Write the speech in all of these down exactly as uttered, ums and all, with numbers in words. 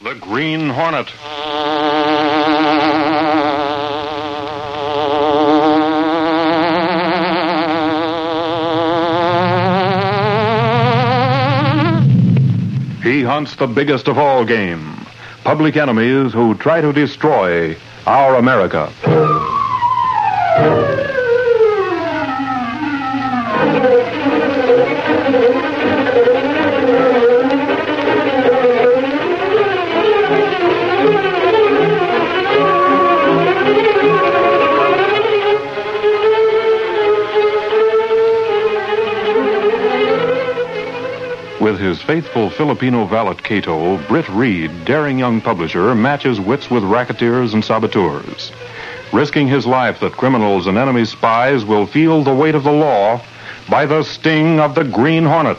The Green Hornet. He hunts the biggest of all game, public enemies who try to destroy our America. With his faithful Filipino valet Cato, Britt Reed, daring young publisher, matches wits with racketeers and saboteurs, risking his life that criminals and enemy spies will feel the weight of the law by the sting of the Green Hornet.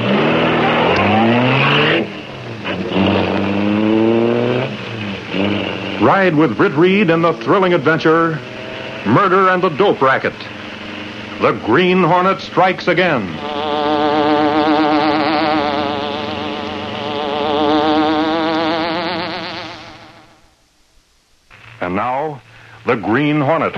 Ride with Britt Reed in the thrilling adventure, Murder and the Dope Racket. The Green Hornet strikes again. And now, The Green Hornet.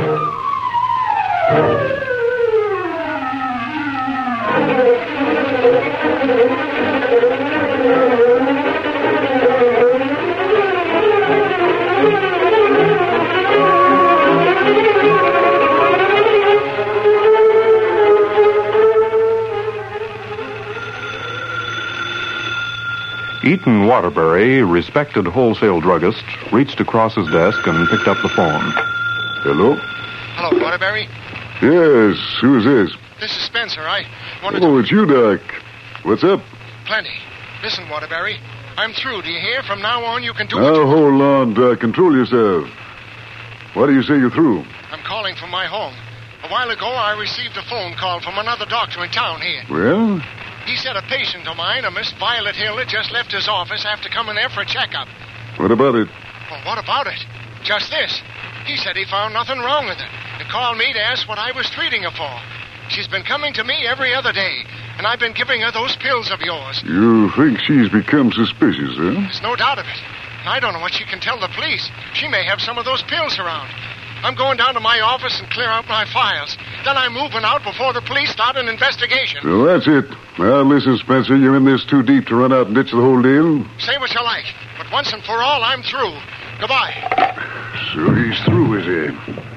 Eaton Waterbury, respected wholesale druggist, reached across his desk and picked up the phone. Hello? Hello, Waterbury? Yes, who is this? This is Spencer. I wanted Oh, to... it's you, Doc. What's up? Plenty. Listen, Waterbury. I'm through. Do you hear? From now on, you can do Now, what you... hold on, Doc. Control yourself. Why do you say you're through? I'm calling from my home. A while ago, I received a phone call from another doctor in town here. Well? He said a patient of mine, a Miss Violet Hill, had just left his office after coming there for a checkup. What about it? Well, what about it? Just this. He said he found nothing wrong with her and called me to ask what I was treating her for. She's been coming to me every other day, and I've been giving her those pills of yours. You think she's become suspicious, huh? There's no doubt of it. And I don't know what she can tell the police. She may have some of those pills around. I'm going down to my office and clear out my files. Then I'm moving out before the police start an investigation. So that's it. Now, listen, Spencer, you're in this too deep to run out and ditch the whole deal. Say what you like, but once and for all, I'm through. Goodbye. So he's through, is he?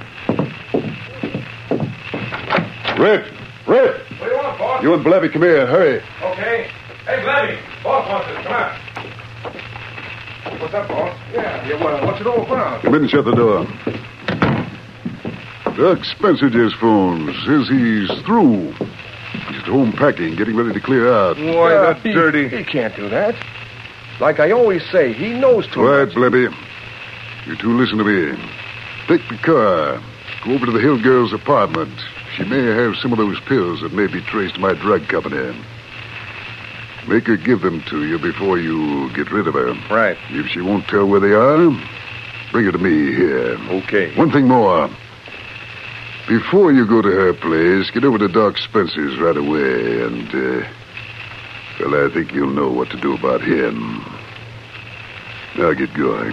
Red! Red! What do you want, boss? You and Blevy, come here. Hurry. Okay. Hey, Blevy. Boss wants us. Come on. What's up, boss? Yeah, yeah, well, what's it all about? Come in and shut the door. Doc Spencer just phoned. Says he's through. He's at home packing, getting ready to clear out. Why, Yeah, that he- dirty... He can't do that. Like I always say, he knows too Quiet, much. Blevy. You two listen to me. Take the car. Go over to the Hill girl's apartment. She may have some of those pills that may be traced to my drug company. Make her give them to you before you get rid of her. Right. If she won't tell where they are, bring her to me here. Okay. One thing more. Before you go to her place, get over to Doc Spencer's right away, and, uh, well, I think you'll know what to do about him. Now get going.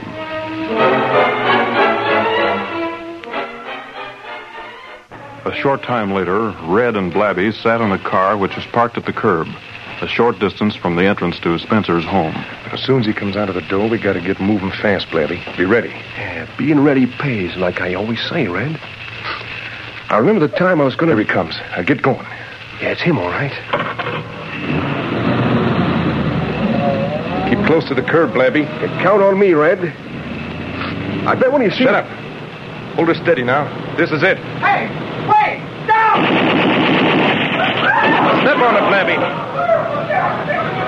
A short time later, Red and Blabby sat in a car which was parked at the curb, a short distance from the entrance to Spencer's home. As soon as he comes out of the door, we got to get moving fast, Blevy. Be ready. Yeah, being ready pays, like I always say, Red. I remember the time I was going to... Here he comes. Now get going. Yeah, it's him, all right. Keep close to the curb, Blevy. Yeah, count on me, Red. I bet when you see... Shut up. Hold her steady now. This is it. Hey, wait, down! Step on it, Blevy.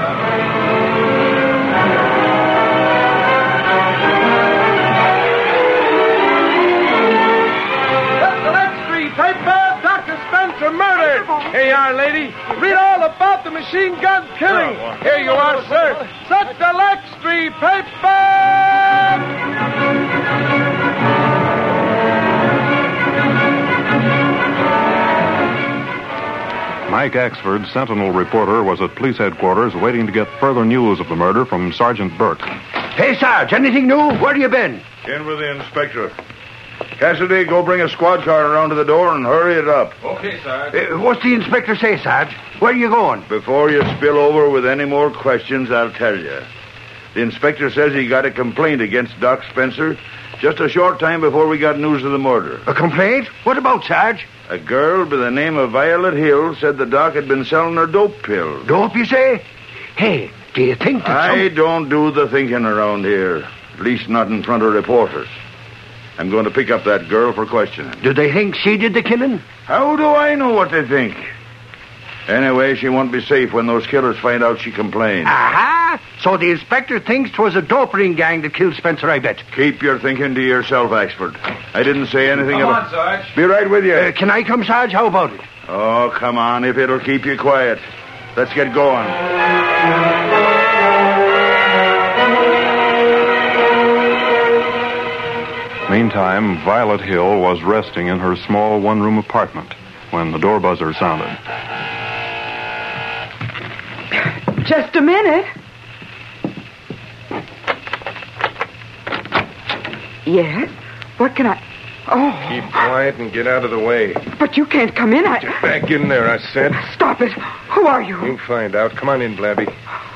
That's the next street paper. Doctor Spencer murdered. Here you are, lady. Read all about the machine gun killing. Here you are, sir. Such the Lex Street paper. Mike Axford, Sentinel reporter, was at police headquarters waiting to get further news of the murder from Sergeant Burke. Hey, Sarge, anything new? Where you been? In with the inspector. Cassidy, go bring a squad car around to the door and hurry it up. Okay, Sarge. Uh, what's the inspector say, Sarge? Where are you going? Before you spill over with any more questions, I'll tell you. The inspector says he got a complaint against Doc Spencer just a short time before we got news of the murder. A complaint? What about, Sarge? A girl by the name of Violet Hill said the doc had been selling her dope pills. Dope, you say? Hey, do you think that I some... don't do the thinking around here. At least not in front of reporters. I'm going to pick up that girl for questioning. Do they think she did the killing? How do I know what they think? Anyway, she won't be safe when those killers find out she complained. Aha! So the inspector thinks 'twas a dope ring gang that killed Spencer, I bet. Keep your thinking to yourself, Axford. I didn't say anything Come about... on, Sarge. Be right with you. Uh, can I come, Sarge? How about it? Oh, come on, if it'll keep you quiet. Let's get going. Meantime, Violet Hill was resting in her small one-room apartment when the door buzzer sounded. Just a minute. Yes? What can I... Oh, Keep quiet and get out of the way. but you can't come in. I... Get back in there, I said. Stop it. Who are you? You'll find out. Come on in, Blabby.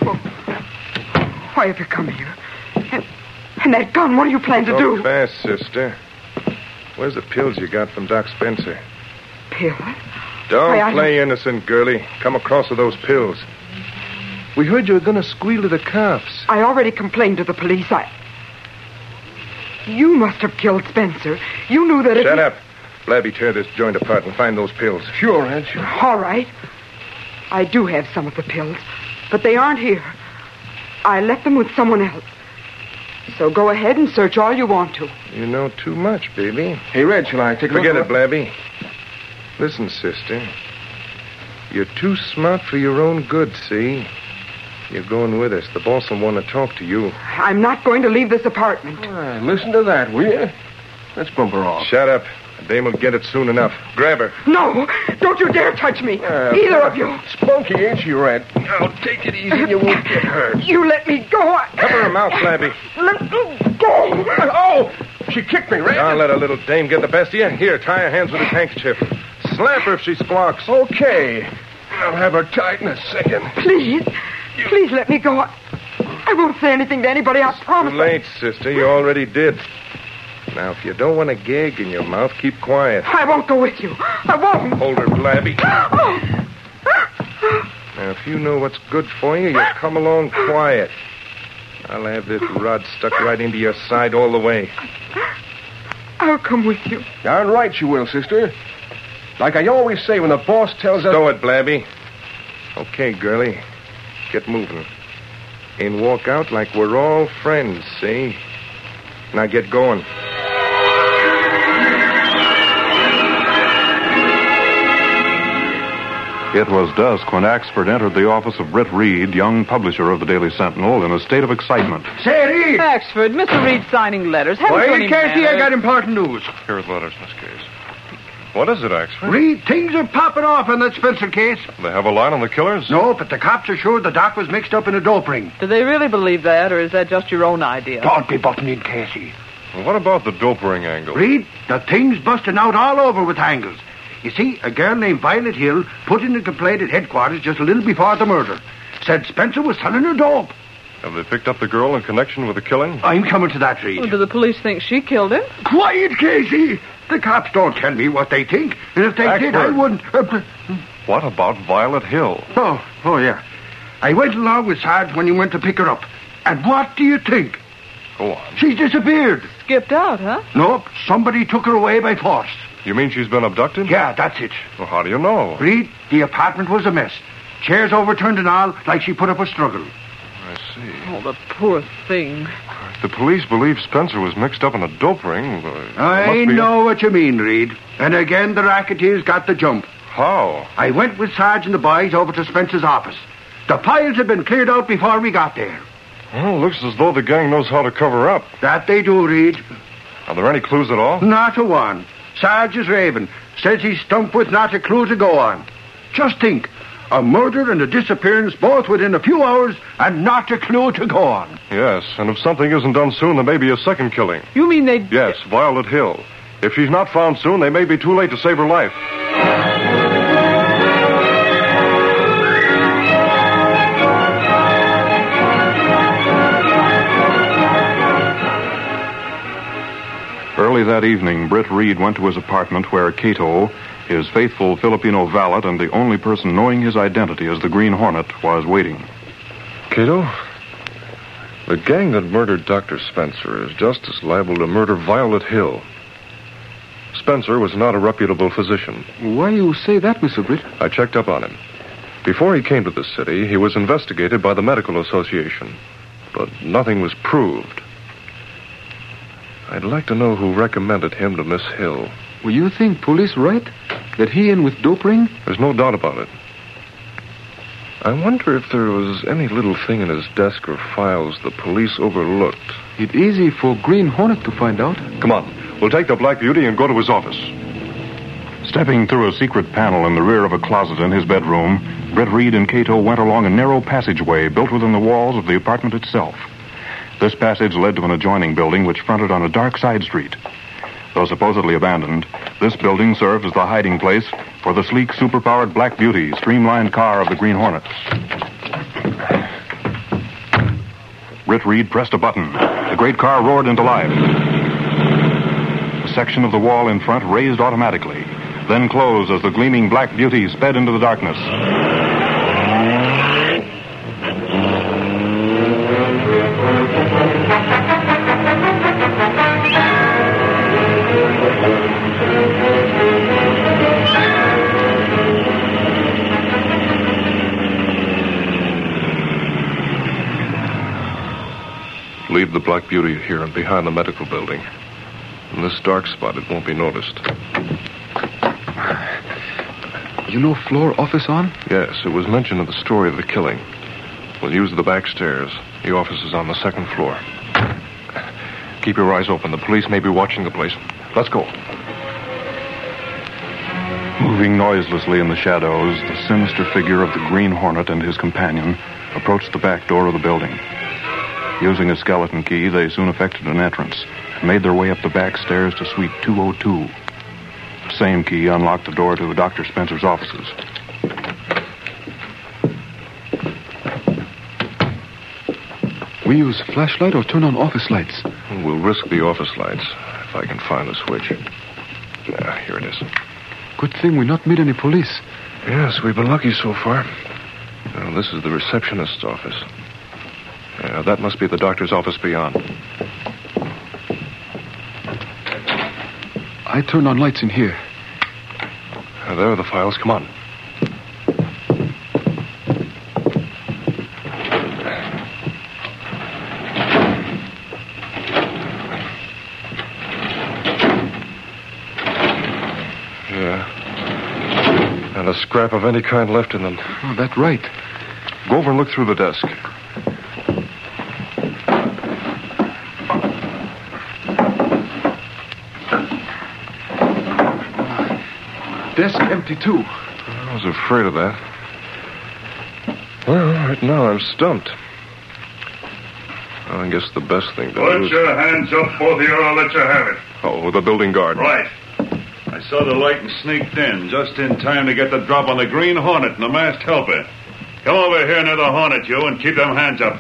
Why have you come here? And, and that gun, what do you plan to Go do? fast, sister. Where's the pills you got from Doc Spencer? Pills? Don't Why, I play innocent, girlie. Come across with those pills. We heard you were going to squeal to the cops. I already complained to the police. I... You must have killed Spencer. You knew that if... Shut he- up. Blabby, tear this joint apart and find those pills. Sure, Ed, sure. All right. I do have some of the pills, but they aren't here. I left them with someone else. So go ahead and search all you want to. You know too much, baby. Hey, Red, shall I take a Forget look? it, Blabby. Listen, sister. You're too smart for your own good, see? You're going with us. The boss will want to talk to you. I'm not going to leave this apartment. Ah, listen to that, will you? Let's bump her off. Shut up. The dame will get it soon enough. Grab her. No, don't you dare touch me. Uh, Either of you. Spunky, ain't she, Red? Now, take it easy. You won't get hurt. You let me go. I... Cover her mouth, Blabby. Let me go. Oh, she kicked me, Red. Don't let a little dame get the best of you. Here, tie her hands with his handkerchief. Slap her if she squawks. Okay. I'll have her tied in a second. Please, please let me go. I, I won't say anything to anybody, I promise. Too late, sister. You already did. Now, if you don't want a gag in your mouth, keep quiet. I won't go with you. I won't. Hold her, Blabby. Oh. Now, if you know what's good for you, you come along quiet. I'll have this rod stuck right into your side all the way. I'll come with you. Darn right you will, sister. Like I always say when the boss tells us... Stow it, Blabby. Okay, girlie. Get moving. And walk out like we're all friends, see? Now get going. It was dusk when Axford entered the office of Britt Reed, young publisher of the Daily Sentinel, in a state of excitement. Say, Reed! Axford, Mister Reed signing letters. Haven't you Why, any Casey, I manners? got important news. Here are the letters, Miss Case. What is it, Axford? Reed, things are popping off on that Spencer case. They have a line on the killers? No, but the cops are sure the doc was mixed up in a dope ring. Do they really believe that, or is that just your own idea? Don't be butting in, Casey. Well, what about the dope ring angle? Reed, the thing's busting out all over with angles. You see, a girl named Violet Hill put in a complaint at headquarters just a little before the murder. Said Spencer was selling her dope. Have they picked up the girl in connection with the killing? I'm coming to that, Reed. Well, do the police think she killed him? Quiet, Casey! The cops don't tell me what they think. And if they did, I Axford. wouldn't... Uh, What about Violet Hill? oh, oh, yeah. I went along with Sarge when he went to pick her up. And what do you think? Go on. She's disappeared. Skipped out, huh? Nope, somebody took her away by force. You mean she's been abducted? Yeah, that's it. Well, how do you know? Reed, the apartment was a mess. Chairs overturned and all, like she put up a struggle. I see. Oh, the poor thing. The police believe Spencer was mixed up in a dope ring. but there I must be a- know what you mean, Reed. And again, the racketeers got the jump. How? I went with Sarge and the boys over to Spencer's office. The piles had been cleared out before we got there. Well, looks as though the gang knows how to cover up. That they do, Reed. Are there any clues at all? Not a one. Sarge is raving. Says he's stumped with not a clue to go on. Just think. A murder and a disappearance both within a few hours and not a clue to go on. Yes, and if something isn't done soon, there may be a second killing. You mean they... Yes, Violet Hill. If she's not found soon, they may be too late to save her life. Early that evening, Britt Reed went to his apartment where Cato, his faithful Filipino valet and the only person knowing his identity as the Green Hornet, was waiting. Cato, the gang that murdered Doctor Spencer is just as liable to murder Violet Hill. Spencer was not a reputable physician. Why you say that, Mister Britt? I checked up on him. Before he came to the city, he was investigated by the Medical Association, but nothing was proved. I'd like to know who recommended him to Miss Hill. Well, you think police right? That he in with dope ring? There's no doubt about it. I wonder if there was any little thing in his desk or files the police overlooked. It's easy for Green Hornet to find out. Come on. We'll take the Black Beauty and go to his office. Stepping through a secret panel in the rear of a closet in his bedroom, Britt Reed and Cato went along a narrow passageway built within the walls of the apartment itself. This passage led to an adjoining building which fronted on a dark side street. Though supposedly abandoned, this building served as the hiding place for the sleek, superpowered Black Beauty, streamlined car of the Green Hornet. Britt Reed pressed a button. The great car roared into life. A section of the wall in front raised automatically, then closed as the gleaming Black Beauty sped into the darkness. Leave the Black Beauty here and behind the medical building. In this dark spot, it won't be noticed. You know floor office on? Yes, it was mentioned in the story of the killing. We'll use the back stairs. The office is on the second floor. Keep your eyes open. The police may be watching the place. Let's go. Moving noiselessly in the shadows, the sinister figure of the Green Hornet and his companion approached the back door of the building. Using a skeleton key, they soon effected an entrance and made their way up the back stairs to suite two oh two. The same key unlocked the door to Doctor Spencer's offices. We use flashlight or turn on office lights? We'll risk the office lights, if I can find the switch. Yeah, here it is. Good thing we not meet any police. Yes, we've been lucky so far. Now, this is the receptionist's office. Yeah, that must be the doctor's office beyond. I turn on lights in here. Now, there are the files. Come on. Yeah. Not a scrap of any kind left in them. Oh, that's right. Go over and look through the desk. Desk empty, too. I was afraid of that. Well, right now I'm stumped. Well, I guess the best thing to Put do is... your hands up, both of you, or I'll let you have it. Oh, the building guard. Right. I saw the light and sneaked in, just in time to get the drop on the Green Hornet and the masked helper. Come over here near the Hornet, you, and keep them hands up.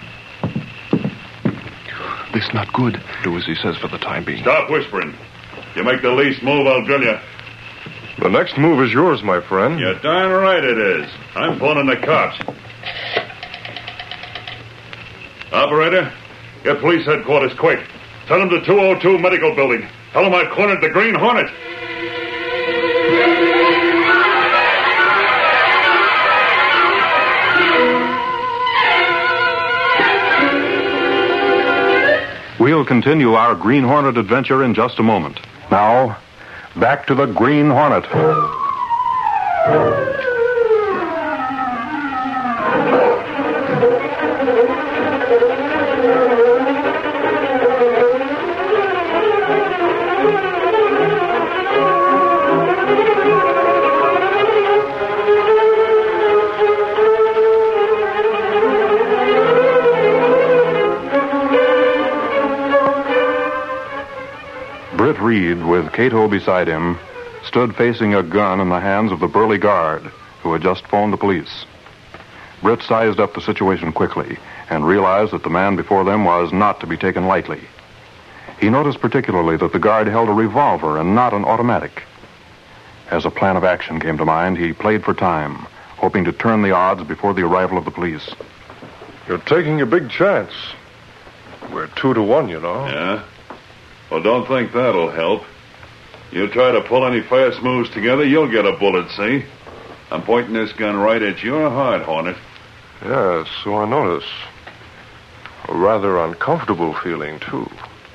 This not good. Do as he says for the time being. Stop whispering. You make the least move, I'll drill you. The next move is yours, my friend. You're darn right it is. I'm phoning the cops. Operator, get police headquarters quick. Tell them to two oh two Medical Building. Tell them I cornered the Green Hornet. We'll continue our Green Hornet adventure in just a moment. Now, back to the Green Hornet. Britt Reed, with Cato beside him, stood facing a gun in the hands of the burly guard who had just phoned the police. Britt sized up the situation quickly and realized that the man before them was not to be taken lightly. He noticed particularly that the guard held a revolver and not an automatic. As a plan of action came to mind, he played for time, hoping to turn the odds before the arrival of the police. You're taking a big chance. We're two to one, you know. Yeah? Well, don't think that'll help. You try to pull any fast moves together, you'll get a bullet, see? I'm pointing this gun right at your heart, Hornet. Yes, so I notice. A rather uncomfortable feeling, too.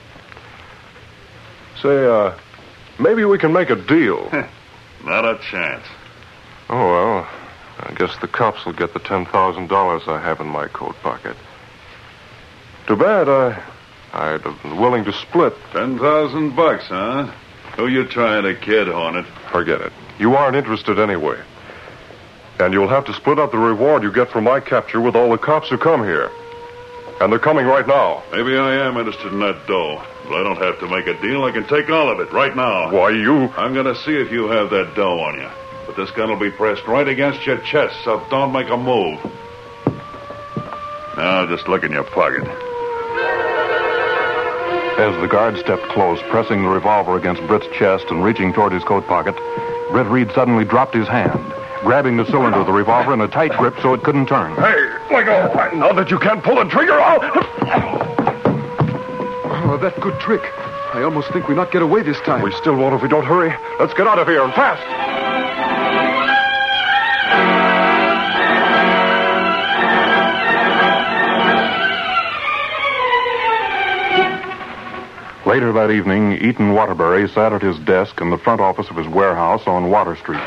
Say, uh, maybe we can make a deal. Not a chance. Oh, well, I guess the cops will get the ten thousand dollars I have in my coat pocket. Too bad, I, I'd have been willing to split. Ten thousand bucks, huh? Who you trying to kid, Hornet? Forget it. You aren't interested anyway. And you'll have to split up the reward you get from my capture with all the cops who come here. And they're coming right now. Maybe I am interested in that dough. But I don't have to make a deal. I can take all of it right now. Why, you... I'm going to see if you have that dough on you. But this gun will be pressed right against your chest, so don't make a move. Now, just look in your pocket. As the guard stepped close, pressing the revolver against Britt's chest and reaching toward his coat pocket, Britt Reed suddenly dropped his hand, grabbing the cylinder of the revolver in a tight grip so it couldn't turn. Hey, let go. Now that you can't pull the trigger, I'll... Oh, that good trick. I almost think we not get away this time. We still won't if we don't hurry. Let's get out of here, and fast. Later that evening, Eaton Waterbury sat at his desk in the front office of his warehouse on Water Street.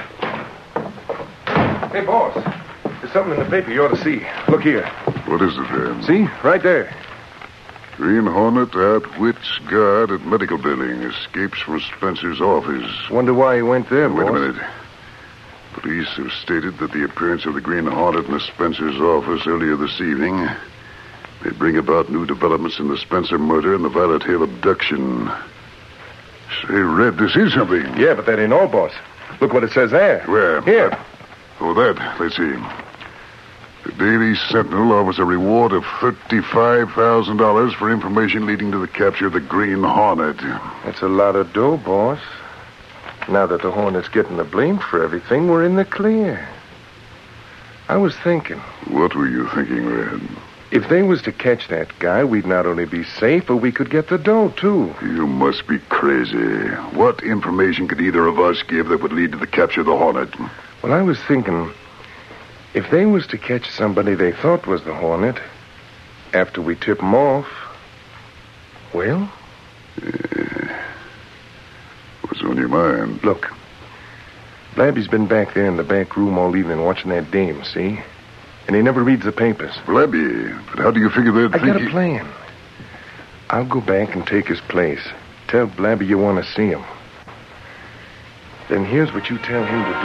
Hey, boss. There's something in the paper you ought to see. Look here. What is it, then? See? Right there. Green Hornet outwits guard at medical building. Escapes from Spencer's office. Wonder why he went there, Wait boss. a minute. Police have stated that the appearance of the Green Hornet in the Spencer's office earlier this evening may bring about new developments in the Spencer murder and the Violet Hill abduction. Say, Red, this is something. Yeah, but that ain't all, boss. Look what it says there. Where? Here. Oh, that. Let's see. The Daily Sentinel offers a reward of thirty-five thousand dollars for information leading to the capture of the Green Hornet. That's a lot of dough, boss. Now that the Hornet's getting the blame for everything, we're in the clear. I was thinking. What were you thinking, Red? If they was to catch that guy, we'd not only be safe, but we could get the dough, too. You must be crazy. What information could either of us give that would lead to the capture of the Hornet? Well, I was thinking, if they was to catch somebody they thought was the Hornet, after we tip them off, well? Uh, what's on your mind? Look, Blabby's been back there in the back room all evening watching that dame, see? And he never reads the papers. Blabby? But how do you figure that? I got a plan. I'll go back and take his place. Tell Blabby you want to see him. Then here's what you tell him to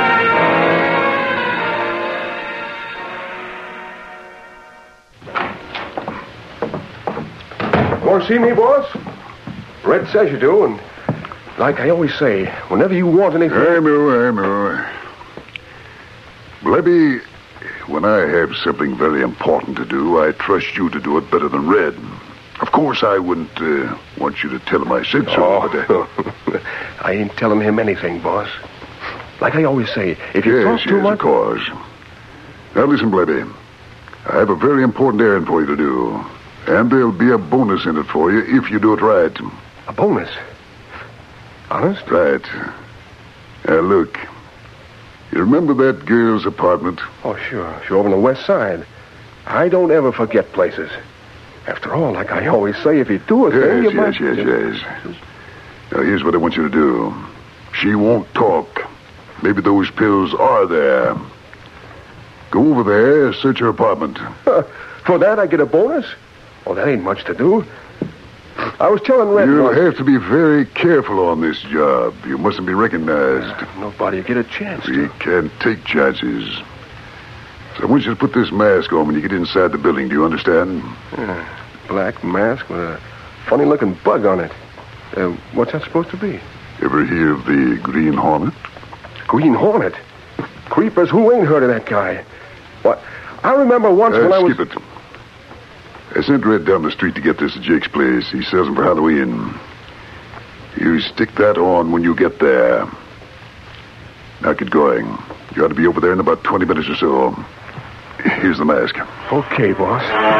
do. Want to see me, boss? Red says you do, and like I always say, whenever you want anything... I know, I know. Blabby, when I have something very important to do, I trust you to do it better than Red. Of course, I wouldn't uh, want you to tell him I said so, Oh. but... Uh... I ain't telling him anything, boss. Like I always say, if you yes, talk too yes, much... of course. Now, listen, Blabby. I have a very important errand for you to do. And there'll be a bonus in it for you if you do it right. A bonus? Honest? Right. Now, look. You remember that girl's apartment? Oh, sure. Sure, over on the west side. I don't ever forget places. After all, like I always say, if you do a thing, you Yes, might... yes, yes, yes. Now, here's what I want you to do. She won't talk. Maybe those pills are there. Go over there, search her apartment. For that, I get a bonus? Oh, that ain't much to do. I was telling Red... You'll once- have to be very careful on this job. You mustn't be recognized. Nobody will get a chance We to. can't take chances. So I want you to put this mask on when you get inside the building. Do you understand? Yeah, black mask with a funny-looking bug on it. Uh, what's that supposed to be? Ever hear of the Green Hornet? Green Hornet? Creepers, who ain't heard of that guy? What? I remember once uh, when I was... Skip it. I sent Red down the street to get this at Jake's place. He sells them for Halloween. You stick that on when you get there. Now get going. You ought to be over there in about twenty minutes or so. Here's the mask. Okay, boss.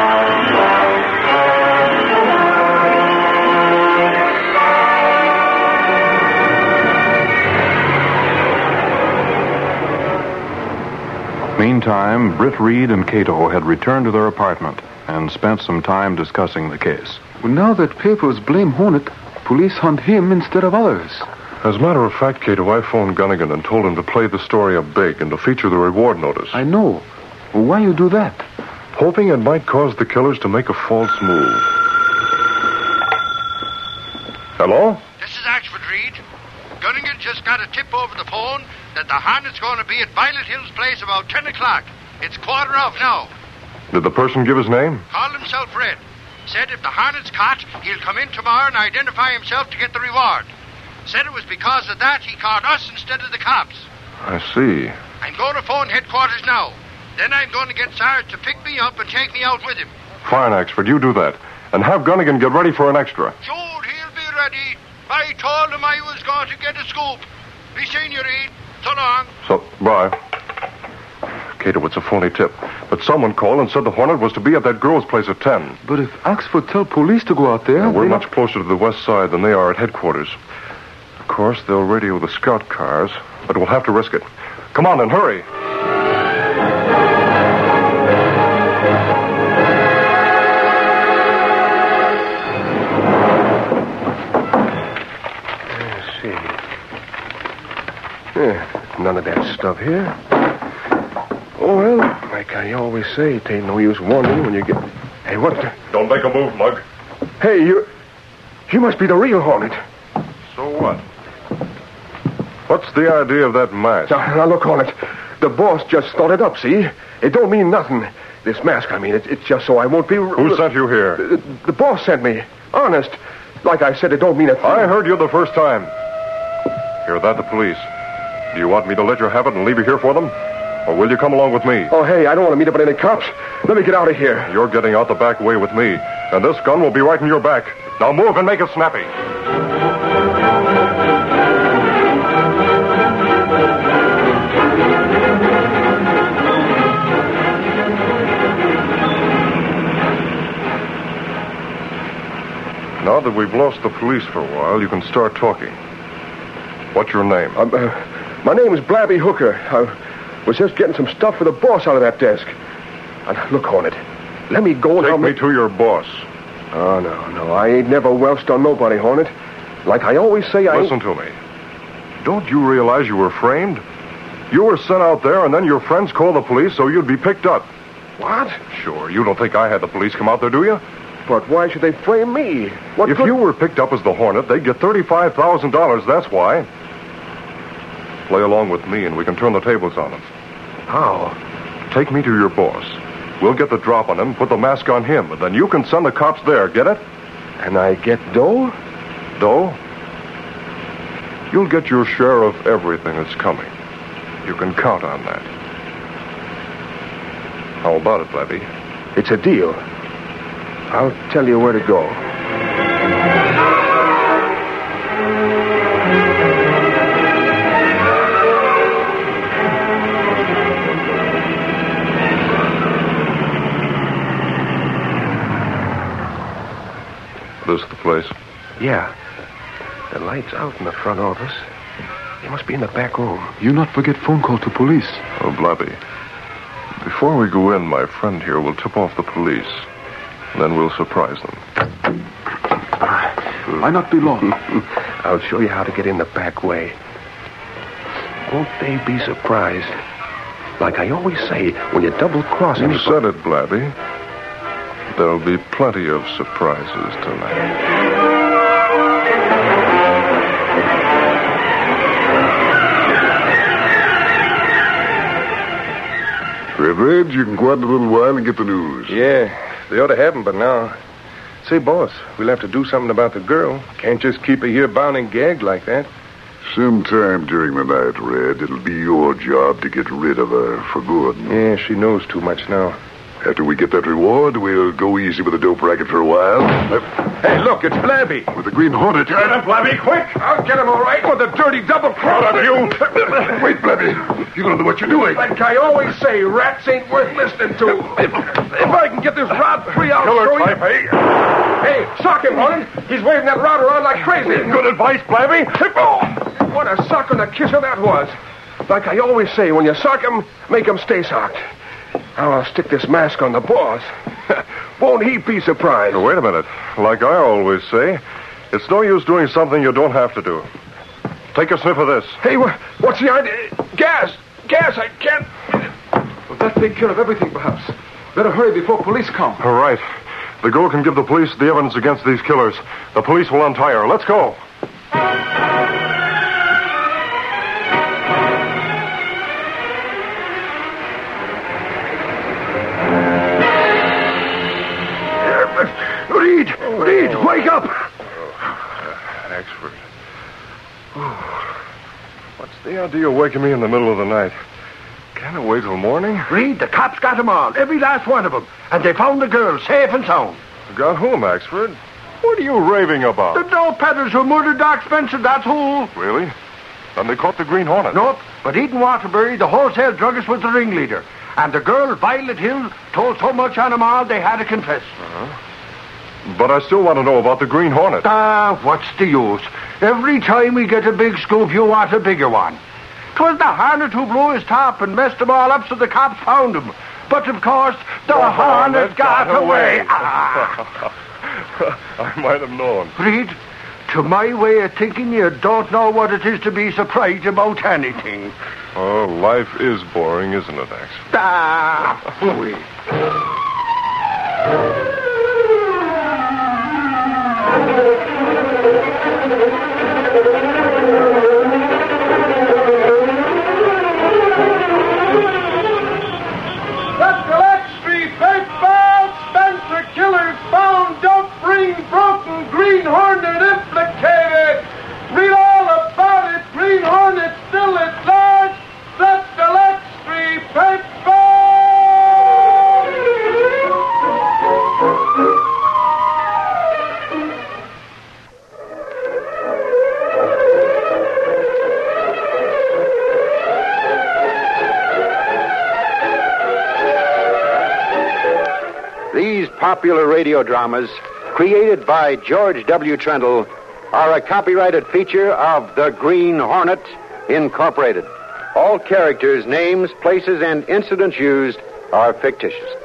Meantime, Britt Reed and Cato had returned to their apartment and spent some time discussing the case. Well, now that papers blame Hornet, police hunt him instead of others. As a matter of fact, Cato, I phoned Gunnigan and told him to play the story up big and to feature the reward notice. I know. Well, why you do that? Hoping it might cause the killers to make a false move. Hello? This is Axford Reed. Gunnigan just got a tip over the phone that the Hornet's going to be at Violet Hill's place about ten o'clock. It's quarter of now. Did the person give his name? Called himself Red. Said if the Hornet's caught, he'll come in tomorrow and identify himself to get the reward. Said it was because of that he caught us instead of the cops. I see. I'm going to phone headquarters now. Then I'm going to get Sarge to pick me up and take me out with him. Fine, Axford, you do that. And have Gunnigan get ready for an extra. Sure, he'll be ready. I told him I was going to get a scoop. Be seeing you, Reed. So long. So, bye. Cato, it's a phony tip. But someone called and said the Hornet was to be at that girl's place at ten. But if Axford tell police to go out there... Yeah, we're they much not... closer to the west side than they are at headquarters. Of course, they'll radio the scout cars, but we'll have to risk it. Come on, then, hurry. Let's see. Yeah, none of that stuff here. Oh, well, like I always say, it ain't no use wondering when you get... Hey, what the... Don't make a move, Mug. Hey, you... You must be the real Hornet. So what? What's the idea of that mask? Now, now, look, Hornet. The boss just thought it up, see? It don't mean nothing. This mask, I mean, it, it's just so I won't be... Who sent you here? The, the boss sent me. Honest. Like I said, it don't mean a thing. I heard you the first time. Hear that, the police. Do you want me to let you have it and leave you here for them? Or will you come along with me? Oh, hey, I don't want to meet up with any cops. Let me get out of here. You're getting out the back way with me, and this gun will be right in your back. Now move and make it snappy. Now that we've lost the police for a while, you can start talking. What's your name? Um, uh, my name is Blabby Hooker. I was just getting some stuff for the boss out of that desk. And look, Hornet, let me go and Take I'll me make... to your boss. Oh, no, no, I ain't never welched on nobody, Hornet. Like I always say, I Listen ain't... to me. Don't you realize you were framed? You were sent out there, and then your friends called the police so you'd be picked up. What? Sure, you don't think I had the police come out there, do you? But why should they frame me? What if good... you were picked up as the Hornet, they'd get thirty-five thousand dollars, that's why. Play along with me, and we can turn the tables on them. How? Take me to your boss. We'll get the drop on him, put the mask on him, and then you can send the cops there, get it? And I get dough? Dough? You'll get your share of everything that's coming. You can count on that. How about it, Blabby? It's a deal. I'll tell you where to go. This the place? Yeah. The light's out in the front office. They must be in the back room. You not forget phone call to police. Oh, Blabby. Before we go in, my friend here will tip off the police. And then we'll surprise them. Why not be long? I'll show you how to get in the back way. Won't they be surprised? Like I always say, when you double-cross You anybody... said it, Blabby. There'll be plenty of surprises tonight. Red Red, you can go out in a little while and get the news. Yeah, they ought to have them, but now... Say, boss, we'll have to do something about the girl. Can't just keep her here bound and gagged like that. Sometime during the night, Red, it'll be your job to get rid of her for good. Yeah, she knows too much now. After we get that reward, we'll go easy with the dope racket for a while. Uh, Hey, look, it's Blabby. With the Green Hornet. Get him, Blabby, quick! I'll get him all right. For the dirty double cross of you. Wait, Blabby. You don't know what you're doing. Like I always say, rats ain't worth listening to. If, if I can get this rod free, I'll Killer show type, you. Hey, sock him, Hornet. He's waving that rod around like crazy. Good advice, Blabby. Oh, what a sock and a kisser that was. Like I always say, when you sock him, make him stay socked. Now I'll stick this mask on the boss. Won't he be surprised? Now, wait a minute. Like I always say, it's no use doing something you don't have to do. Take a sniff of this. Hey, wha- what's the idea? Gas! Gas, I can't... Well, that take care of everything, perhaps. Better hurry before police come. All right. The girl can give the police the evidence against these killers. The police will untie her. Let's go. Reed! Reed, wake up! Axford. What's the idea of waking me in the middle of the night? Can't I wait till morning? Reed, the cops got them all, every last one of them. And they found the girl safe and sound. Got whom, Axford? What are you raving about? The dope peddlers who murdered Doc Spencer, that's who. Really? Then they caught the Green Hornet. Nope, but Eden Waterbury, the wholesale druggist, was the ringleader. And the girl, Violet Hill, told so much on them all they had to confess. Uh-huh. But I still want to know about the Green Hornet. Ah, what's the use? Every time we get a big scoop, you want a bigger one. 'Twas the Hornet who blew his top and messed them all up so the cops found him. But, of course, the, the Hornet, Hornet got, got away. away. Ah. I might have known. Reed, to my way of thinking, you don't know what it is to be surprised about anything. Oh, life is boring, isn't it, Axford? Ah, phooey. That's the Lex Street paper. Spencer killers found. Don't bring broken Green Hornet implicated. Read all about it. Green Hornet still at large. That's the Lex Street paper. These popular radio dramas, created by George W. Trendle, are a copyrighted feature of The Green Hornet, Incorporated. All characters, names, places, and incidents used are fictitious.